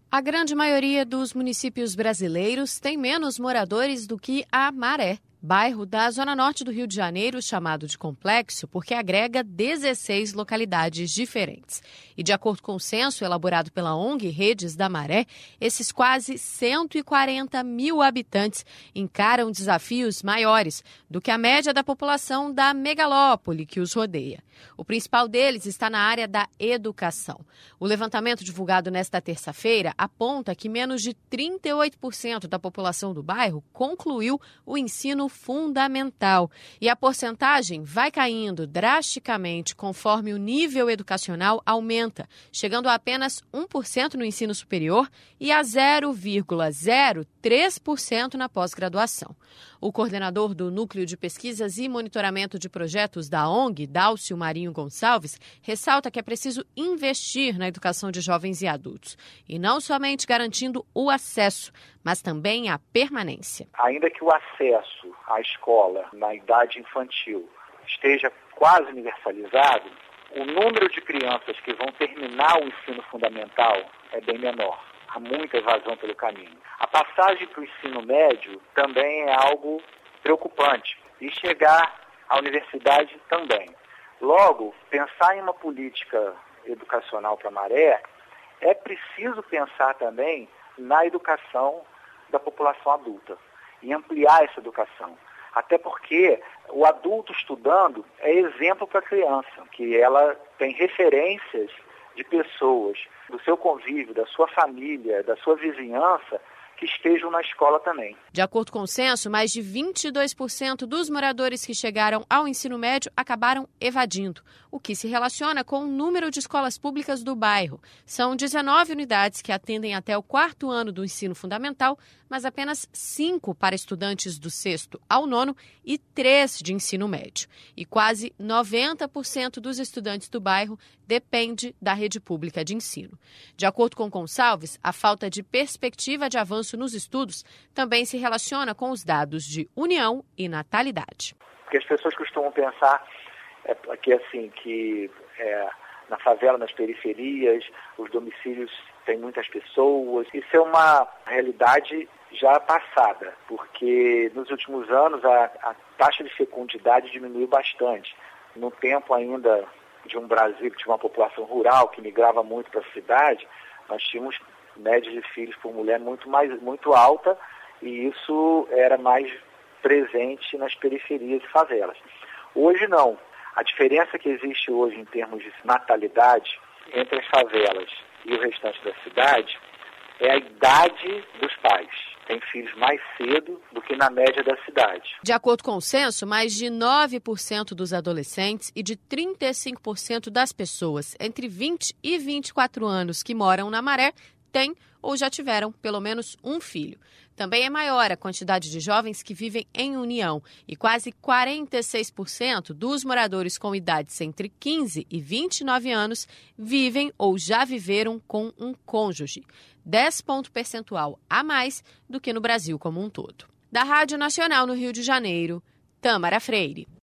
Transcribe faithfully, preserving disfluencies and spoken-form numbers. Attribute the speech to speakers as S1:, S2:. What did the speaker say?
S1: A grande maioria dos municípios brasileiros tem menos moradores do que a Maré, bairro da zona norte do Rio de Janeiro, chamado de Complexo porque agrega dezesseis localidades diferentes. E de acordo com o censo elaborado pela O N G Redes da Maré, esses quase cento e quarenta mil habitantes encaram desafios maiores do que a média da população da megalópole que os rodeia. O principal deles está na área da educação. O levantamento divulgado nesta terça-feira aponta que menos de trinta e oito por cento da população do bairro concluiu o ensino fundamental. E a porcentagem vai caindo drasticamente conforme o nível educacional aumenta, chegando a apenas um por cento no ensino superior e a zero vírgula zero três por cento na pós-graduação. O coordenador do Núcleo de Pesquisas e Monitoramento de Projetos da O N G, Dálcio Marinho Gonçalves, ressalta que é preciso investir na educação de jovens e adultos, e não somente garantindo o acesso, mas também a permanência.
S2: Ainda que o acesso à escola na idade infantil esteja quase universalizado, o número de crianças que vão terminar o ensino fundamental é bem menor. Há muita evasão pelo caminho. A passagem para o ensino médio também é algo preocupante. E chegar à universidade também. Logo, pensar em uma política educacional para a Maré, é preciso pensar também na educação da população adulta e ampliar essa educação. Até porque o adulto estudando é exemplo para a criança, que ela tem referências de pessoas do seu convívio, da sua família, da sua vizinhança, que estejam na escola também.
S1: De acordo com o censo, mais de vinte e dois por cento dos moradores que chegaram ao ensino médio acabaram evadindo, o que se relaciona com o número de escolas públicas do bairro. São dezenove unidades que atendem até o quarto ano do ensino fundamental, mas apenas cinco para estudantes do sexto ao nono e três de ensino médio. E quase noventa por cento dos estudantes do bairro depende da rede pública de ensino. De acordo com Gonçalves, a falta de perspectiva de avanço nos estudos também se relaciona com os dados de união e natalidade.
S2: Porque as pessoas costumam pensar é, que, assim, que é, na favela, nas periferias, os domicílios têm muitas pessoas. Isso é uma realidade já passada, porque nos últimos anos a, a taxa de fecundidade diminuiu bastante. No tempo ainda de um Brasil que tinha uma população rural, que migrava muito para a cidade, nós tínhamos média de filhos por mulher muito, mais, muito alta, e isso era mais presente nas periferias e favelas. Hoje não. A diferença que existe hoje em termos de natalidade entre as favelas e o restante da cidade é a idade dos pais. Tem filhos mais cedo do que na média da cidade.
S1: De acordo com o censo, mais de nove por cento dos adolescentes e de trinta e cinco por cento das pessoas entre vinte e vinte e quatro anos que moram na Maré têm ou já tiveram pelo menos um filho. Também é maior a quantidade de jovens que vivem em união e quase quarenta e seis por cento dos moradores com idades entre quinze e vinte e nove anos vivem ou já viveram com um cônjuge, dez pontos percentual a mais do que no Brasil como um todo. Da Rádio Nacional no Rio de Janeiro, Tâmara Freire.